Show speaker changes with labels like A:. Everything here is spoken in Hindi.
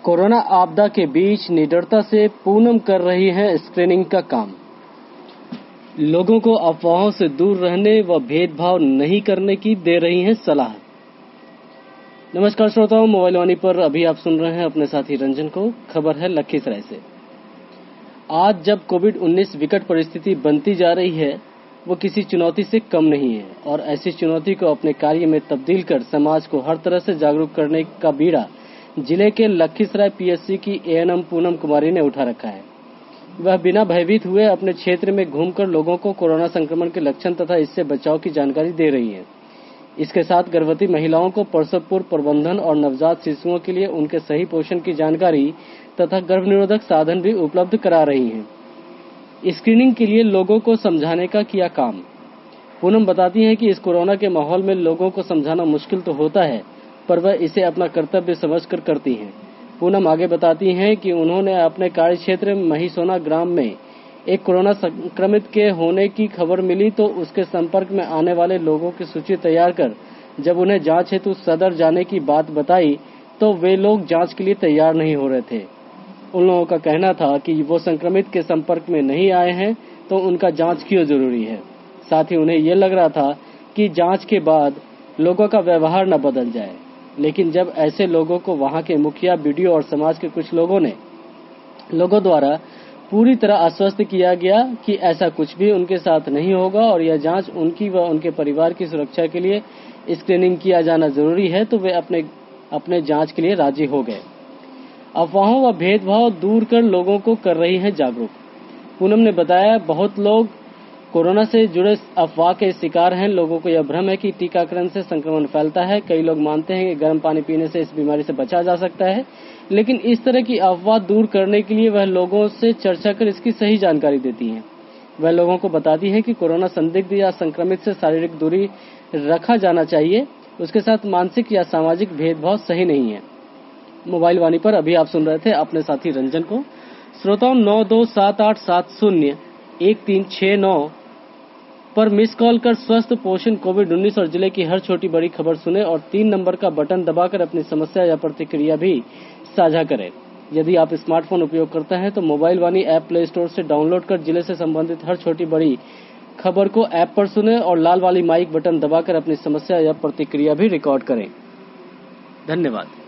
A: कोरोना आपदा के बीच निडरता से पूनम कर रही हैं स्क्रीनिंग का काम। लोगों को अफवाहों से दूर रहने व भेदभाव नहीं करने की दे रही हैं सलाह। नमस्कार श्रोताओं, मोबाइल वाणी पर अभी आप सुन रहे हैं अपने साथी रंजन को। खबर है लखीसराय से। आज जब कोविड-19 विकट परिस्थिति बनती जा रही है, वो किसी चुनौती से कम नहीं है और ऐसी चुनौती को अपने कार्य में तब्दील कर समाज को हर तरह से जागरूक करने का बीड़ा जिले के लखीसराय पीएचसी की एएनएम पूनम कुमारी ने उठा रखा है। वह बिना भयभीत हुए अपने क्षेत्र में घूमकर लोगों को कोरोना संक्रमण के लक्षण तथा इससे बचाव की जानकारी दे रही है। इसके साथ गर्भवती महिलाओं को प्रसव पूर्व प्रबंधन और नवजात शिशुओं के लिए उनके सही पोषण की जानकारी तथा गर्भनिरोधक साधन भी उपलब्ध करा रही हैं। स्क्रीनिंग के लिए लोगों को समझाने का किया काम। पूनम बताती हैं कि इस कोरोना के माहौल में लोगों को समझाना मुश्किल तो होता है, पर वह इसे अपना कर्तव्य समझकर करती हैं। पूनम आगे बताती हैं कि उन्होंने अपने कार्य क्षेत्र महिसोना ग्राम में एक कोरोना संक्रमित के होने की खबर मिली तो उसके संपर्क में आने वाले लोगों की सूची तैयार कर जब उन्हें जांच हेतु सदर जाने की बात बताई तो वे लोग जांच के लिए तैयार नहीं हो रहे थे। उन लोगों का कहना था कि वो संक्रमित के संपर्क में नहीं आए हैं तो उनका जांच क्यों जरूरी है। साथ ही उन्हें ये लग रहा था कि जांच के बाद लोगों का व्यवहार न बदल जाए, लेकिन जब ऐसे लोगों को वहां के मुखिया, बीडीओ और समाज के कुछ लोगों द्वारा पूरी तरह आश्वस्त किया गया कि ऐसा कुछ भी उनके साथ नहीं होगा और यह जांच उनकी व उनके परिवार की सुरक्षा के लिए स्क्रीनिंग किया जाना जरूरी है, तो वे अपने जांच के लिए राजी हो गए। अफवाहों व भेदभाव दूर कर लोगों को कर रही हैं जागरूक। पूनम ने बताया, बहुत लोग कोरोना से जुड़े अफवाह के शिकार हैं। लोगों को यह भ्रम है कि टीकाकरण से संक्रमण फैलता है। कई लोग मानते हैं कि गर्म पानी पीने से इस बीमारी से बचा जा सकता है, लेकिन इस तरह की अफवाह दूर करने के लिए वह लोगों से चर्चा कर इसकी सही जानकारी देती हैं। वह लोगों को बताती हैं कि कोरोना संदिग्ध या संक्रमित से शारीरिक दूरी रखा जाना चाहिए, उसके साथ मानसिक या सामाजिक भेदभाव सही नहीं है। मोबाइल वाणी पर अभी आप सुन रहे थे अपने साथी रंजन को। श्रोताओं, 9278701369 पर मिस कॉल कर स्वस्थ पोषण, कोविड-19 और जिले की हर छोटी बड़ी खबर सुने और 3 नंबर का बटन दबाकर अपनी समस्या या प्रतिक्रिया भी साझा करें। यदि आप स्मार्टफोन उपयोग करते हैं तो mobile Vaani app play store से डाउनलोड कर जिले से संबंधित हर छोटी बड़ी खबर को ऐप पर सुने और लाल वाली माइक बटन दबाकर अपनी समस्या या प्रतिक्रिया भी रिकॉर्ड करें। धन्यवाद।